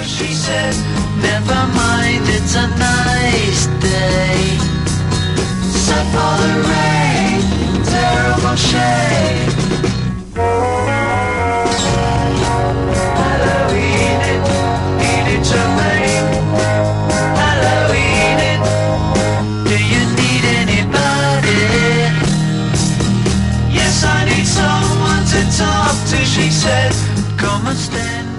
she said, never mind, it's a nice day. Except for the rain, terrible shade. Hello, Enid, Enid Germain. Hello, Enid, do you need anybody? Yes, I need someone to talk to, she said. Come and stand